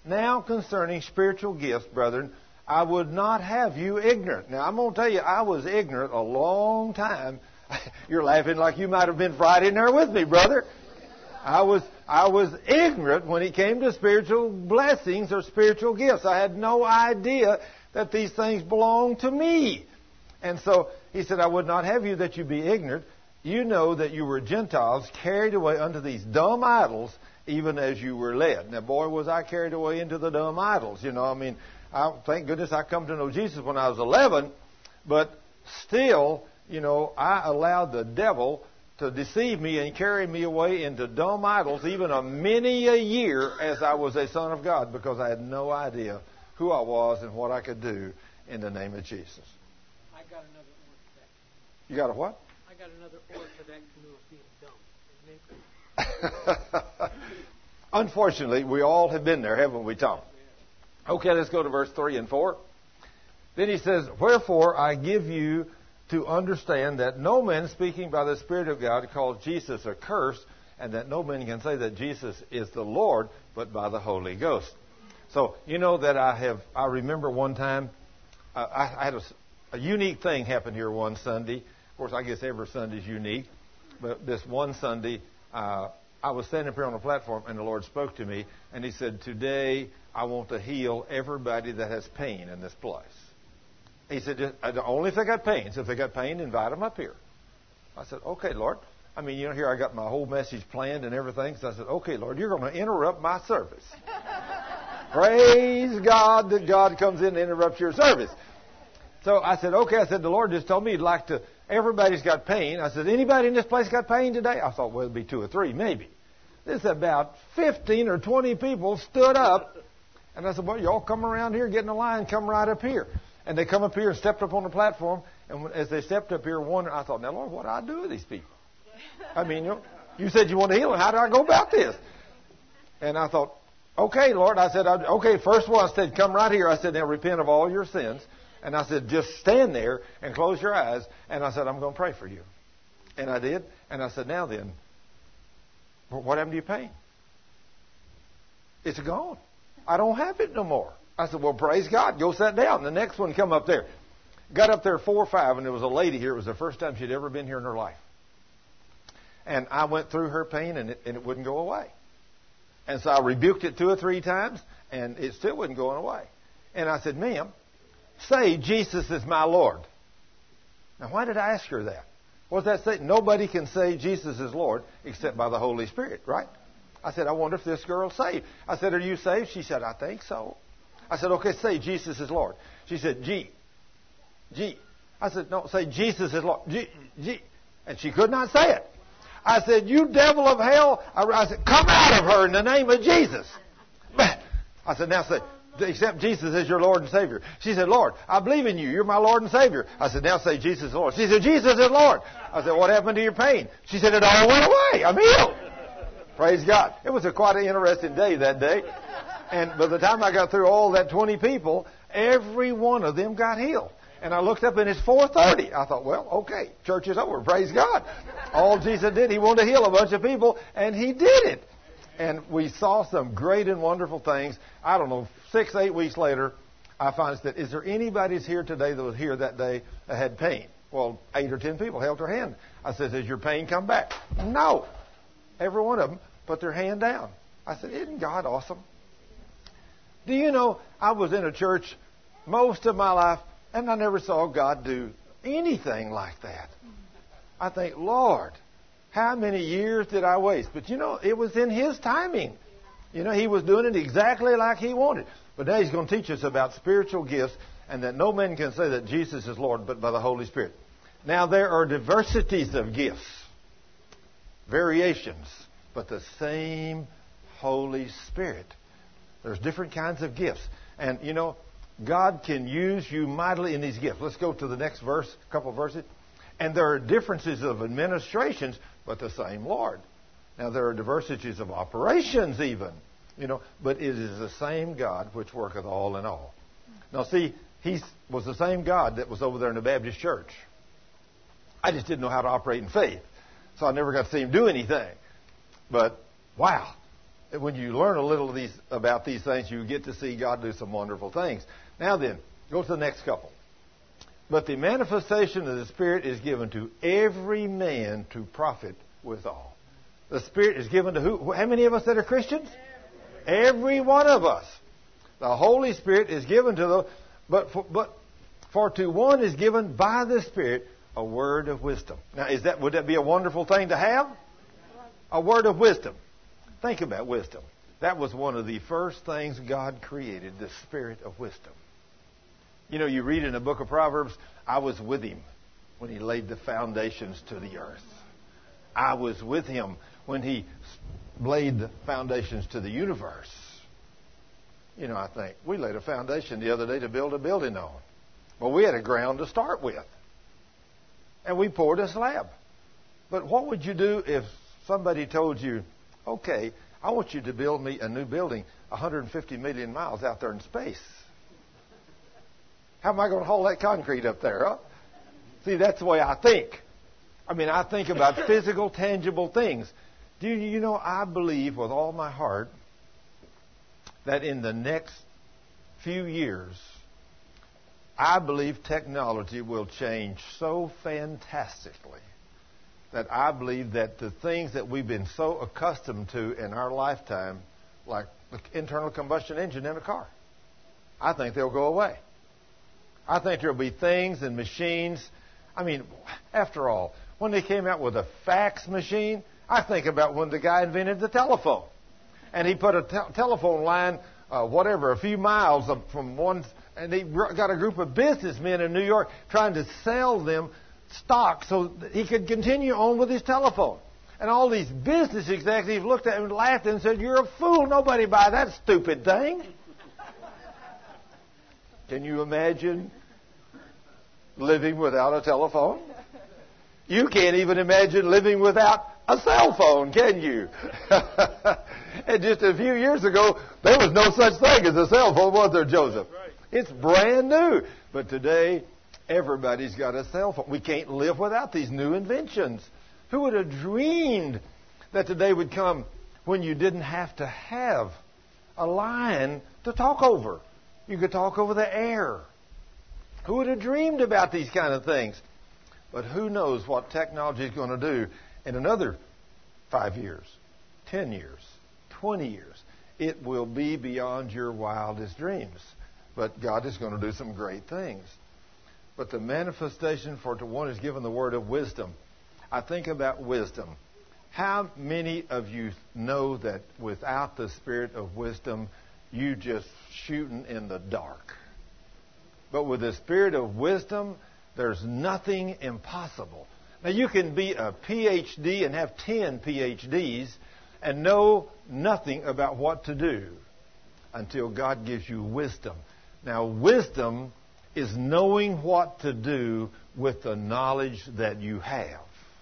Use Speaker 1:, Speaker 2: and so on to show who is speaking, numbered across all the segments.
Speaker 1: Now concerning spiritual gifts, brethren, I would not have you ignorant. Now, I'm going to tell you, I was ignorant a long time. You're laughing like you might have been Friday in there with me, brother. I was ignorant when it came to spiritual blessings or spiritual gifts. I had no idea that these things belonged to me. And so he said, I would not have you that you be ignorant. You know that you were Gentiles carried away unto these dumb idols, even as you were led. Now, boy, was I carried away into the dumb idols. Thank goodness I come to know Jesus when I was 11, but still, I allowed the devil to deceive me and carry me away into dumb idols even many a year as I was a son of God, because I had no idea who I was and what I could do in the name of Jesus.
Speaker 2: I got another word for that.
Speaker 1: You got a what?
Speaker 2: I got another word for that canoe of being dumb.
Speaker 1: Unfortunately, we all have been there, haven't we, Tom? Okay, let's go to verse 3 and 4. Then he says, Wherefore I give you to understand that no man speaking by the Spirit of God calls Jesus accursed, and that no man can say that Jesus is the Lord, but by the Holy Ghost. So, that I remember one time, I had a unique thing happen here one Sunday. Of course, I guess every Sunday is unique. But this one Sunday, I was standing up here on the platform, and the Lord spoke to me, and He said, Today I want to heal everybody that has pain in this place. He said, only if they got pain. So if they got pain, invite them up here. I said, okay, Lord. Here I got my whole message planned and everything. So I said, okay, Lord, you're going to interrupt my service. Praise God that God comes in and interrupts your service. So I said, okay. I said, the Lord just told me He'd like to, everybody's got pain. I said, anybody in this place got pain today? I thought, well, it'd be 2 or 3, maybe. This about 15 or 20 people stood up. And I said, well, y'all come around here, get in the line, come right up here. And they come up here and stepped up on the platform. And as they stepped up here, I thought, now, Lord, what do I do with these people? You said you want to heal them. How do I go about this? And I thought, okay, Lord. I said, okay, first one, I said, come right here. I said, now repent of all your sins. And I said, just stand there and close your eyes. And I said, I'm going to pray for you. And I did. And I said, now then, what happened to your pain? It's gone. I don't have it no more. I said, well, praise God. Go sit down. The next one come up there. Got up there 4 or 5, and there was a lady here. It was the first time she'd ever been here in her life. And I went through her pain, and it wouldn't go away. And so I rebuked it 2 or 3 times, and it still wasn't going away. And I said, ma'am, say Jesus is my Lord. Now, why did I ask her that? What does that say? Nobody can say Jesus is Lord except by the Holy Spirit, right? I said, I wonder if this girl's saved. I said, are you saved? She said, I think so. I said, okay, say Jesus is Lord. She said, G. I said, no, say Jesus is Lord. G. And she could not say it. I said, you devil of hell. I said, come out of her in the name of Jesus. I said, now say, accept Jesus as your Lord and Savior. She said, Lord, I believe in you. You're my Lord and Savior. I said, now say Jesus is Lord. She said, Jesus is Lord. I said, what happened to your pain? She said, it all went away. I'm healed. Praise God. It was quite an interesting day that day. And by the time I got through all that 20 people, every one of them got healed. And I looked up and it's 4:30. I thought, well, okay, church is over. Praise God. All Jesus did, He wanted to heal a bunch of people, and He did it. And we saw some great and wonderful things. I don't know, 6, 8 weeks later, I found that, is there anybody here today that was here that day that had pain? Well, 8 or 10 people held their hand. I said, has your pain come back? No. Every one of them put their hand down. I said, isn't God awesome? Do you know, I was in a church most of my life, and I never saw God do anything like that. I think, Lord, how many years did I waste? But it was in His timing. He was doing it exactly like He wanted. But now He's going to teach us about spiritual gifts, and that no man can say that Jesus is Lord but by the Holy Spirit. Now, there are diversities of gifts, variations, but the same Holy Spirit. There's different kinds of gifts. And, God can use you mightily in these gifts. Let's go to the next verse, a couple of verses. And there are differences of administrations, but the same Lord. Now, there are diversities of operations even, but it is the same God which worketh all in all. Now, see, He was the same God that was over there in the Baptist church. I just didn't know how to operate in faith, so I never got to see Him do anything. But, wow, when you learn a little of about these things, you get to see God do some wonderful things. Now then, go to the next couple. But the manifestation of the Spirit is given to every man to profit withal. The Spirit is given to who? How many of us that are Christians? Every one of us. The Holy Spirit is given to the, but for to one is given by the Spirit a word of wisdom. Now, would that be a wonderful thing to have? A word of wisdom. Think about wisdom. That was one of the first things God created, the spirit of wisdom. You know, you read in the book of Proverbs, I was with him when he laid the foundations to the earth. I was with him when he laid the foundations to the universe. You know, I think we laid a foundation the other day to build a building on. Well, we had a ground to start with. And we poured a slab. But what would you do if somebody told you, okay, I want you to build me a new building 150 million miles out there in space? How am I going to haul that concrete up there? Huh? See, that's the way I think. I mean, I think about physical, tangible things. Do you know, I believe with all my heart that in the next few years, I believe technology will change so fantastically that I believe that the things that we've been so accustomed to in our lifetime, like the internal combustion engine in a car, I think they'll go away. I think there'll be things and machines. I mean, after all, when they came out with a fax machine, I think about when the guy invented the telephone. And he put a telephone line, a few miles from one, and he got a group of businessmen in New York trying to sell them stock so that he could continue on with his telephone. And all these business executives looked at him and laughed and said, "You're a fool. Nobody buy that stupid thing." Can you imagine living without a telephone? You can't even imagine living without a cell phone, can you? And just a few years ago, there was no such thing as a cell phone, was there, Joseph? Right. It's brand new. But today, everybody's got a cell phone. We can't live without these new inventions. Who would have dreamed that today would come when you didn't have to have a line to talk over? You could talk over the air. Who would have dreamed about these kind of things? But who knows what technology is going to do in another 5 years, 10 years, 20 years. It will be beyond your wildest dreams. But God is going to do some great things. But the manifestation for to one is given the word of wisdom. I think about wisdom. How many of you know that without the spirit of wisdom, you just shooting in the dark? But with the spirit of wisdom, there's nothing impossible. Now, you can be a PhD and have 10 PhDs and know nothing about what to do until God gives you wisdom. Now, wisdom is knowing what to do with the knowledge that you have.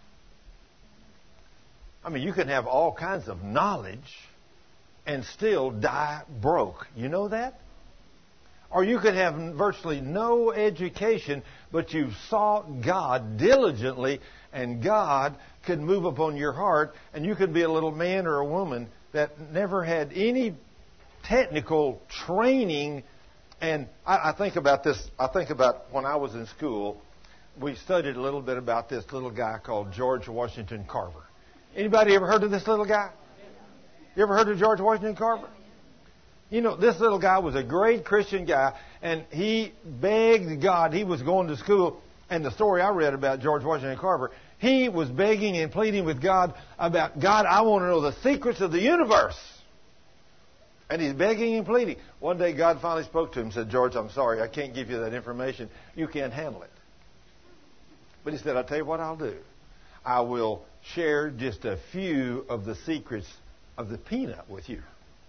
Speaker 1: I mean, you can have all kinds of knowledge and still die broke. You know that? Or you could have virtually no education, but you've sought God diligently, and God could move upon your heart, and you could be a little man or a woman that never had any technical training. And I think about this. I think about when I was in school, we studied a little bit about this little guy called George Washington Carver. Anybody ever heard of this little guy? You ever heard of George Washington Carver? You know, this little guy was a great Christian guy, and he begged God. He was going to school, and the story I read about George Washington Carver, he was begging and pleading with God about, God, I want to know the secrets of the universe. And he's begging and pleading. One day God finally spoke to him and said, George, I'm sorry, I can't give you that information. You can't handle it. But he said, I'll tell you what I'll do. I will share just a few of the secrets of the peanut with you.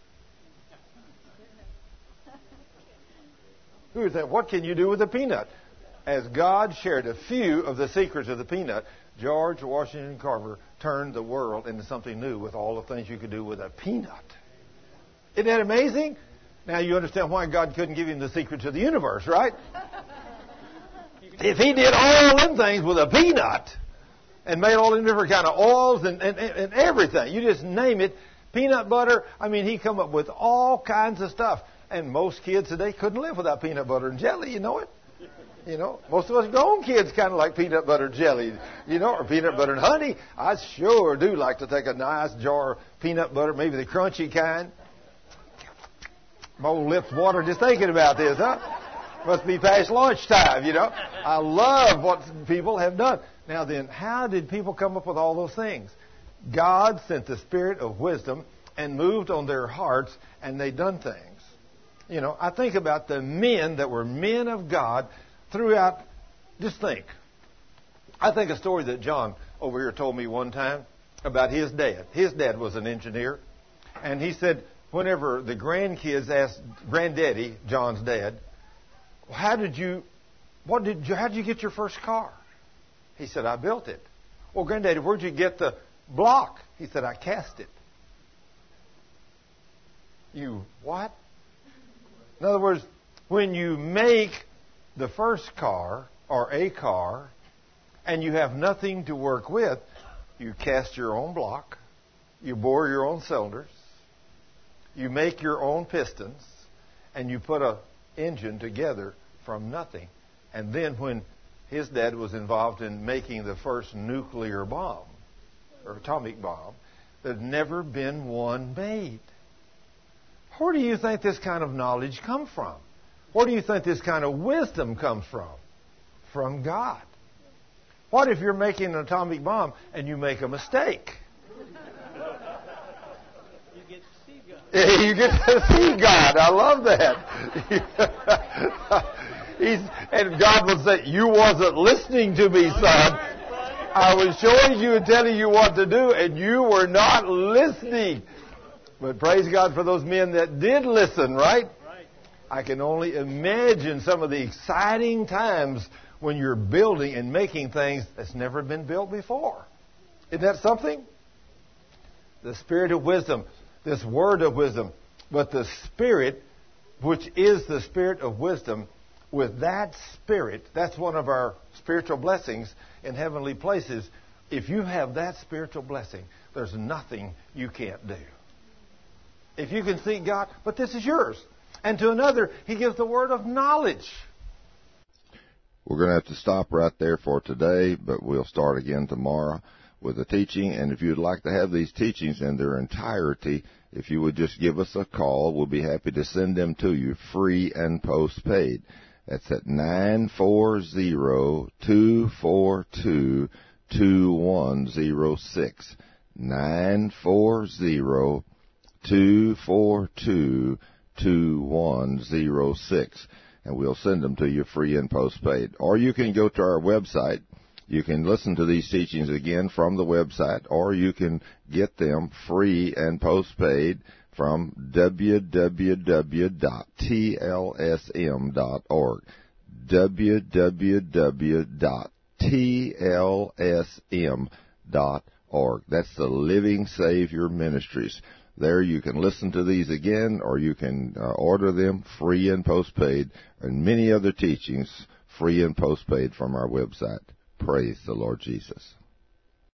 Speaker 1: Who is that? What can you do with a peanut? As God shared a few of the secrets of the peanut, George Washington Carver turned the world into something new with all the things you could do with a peanut. Isn't that amazing? Now you understand why God couldn't give him the secrets of the universe, right? If he did all them things with a peanut and made all them different kind of oils and everything, you just name it, Peanut butter, I mean, he come up with all kinds of stuff. And most kids today couldn't live without peanut butter and jelly, you know it? You know, most of us grown kids kind of like peanut butter jelly, you know, or peanut butter and honey. I sure do like to take a nice jar of peanut butter, maybe the crunchy kind. My old lips water just thinking about this, huh? Must be past lunchtime, you know. I love what people have done. Now then, how did people come up with all those things? God sent the Spirit of wisdom and moved on their hearts, and they done things. You know, I think about the men that were men of God throughout. Just think. I think a story that John over here told me one time about his dad. His dad was an engineer, and he said whenever the grandkids asked Granddaddy, John's dad, how did you get your first car? He said, I built it. Well, Granddaddy, where'd you get the block? He said, I cast it. You what? In other words, when you make the first car or a car and you have nothing to work with, you cast your own block, you bore your own cylinders, you make your own pistons, and you put an engine together from nothing. And then when his dad was involved in making the first nuclear bomb or atomic bomb, there'd never been one made. Where do you think this kind of knowledge comes from? Where do you think this kind of wisdom comes from? From God. What if you're making an atomic bomb and you make a mistake?
Speaker 2: You get to see God.
Speaker 1: You get to see God. I love that. And God will say, you wasn't listening to me, son. I was showing you and telling you what to do, and you were not listening. But praise God for those men that did listen, right?
Speaker 2: Right.
Speaker 1: I can only imagine some of the exciting times when you're building and making things that's never been built before. Isn't that something? The Spirit of wisdom, this word of wisdom, but the Spirit, which is the Spirit of wisdom, with that Spirit, that's one of our spiritual blessings in heavenly places. If you have that spiritual blessing, there's nothing you can't do. If you can seek God, but this is yours. And to another, He gives the word of knowledge.
Speaker 3: We're going to have to stop right there for today, but we'll start again tomorrow with the teaching. And if you'd like to have these teachings in their entirety, if you would just give us a call, we'll be happy to send them to you free and postpaid. That's at 940-242-2106. 940-242-2106. And we'll send them to you free and postpaid. Or you can go to our website. You can listen to these teachings again from the website, or you can get them free and postpaid from www.tlsm.org. www.tlsm.org. That's the Living Savior Ministries. There you can listen to these again, or you can order them free and postpaid, and many other teachings free and postpaid from our website. Praise the Lord Jesus.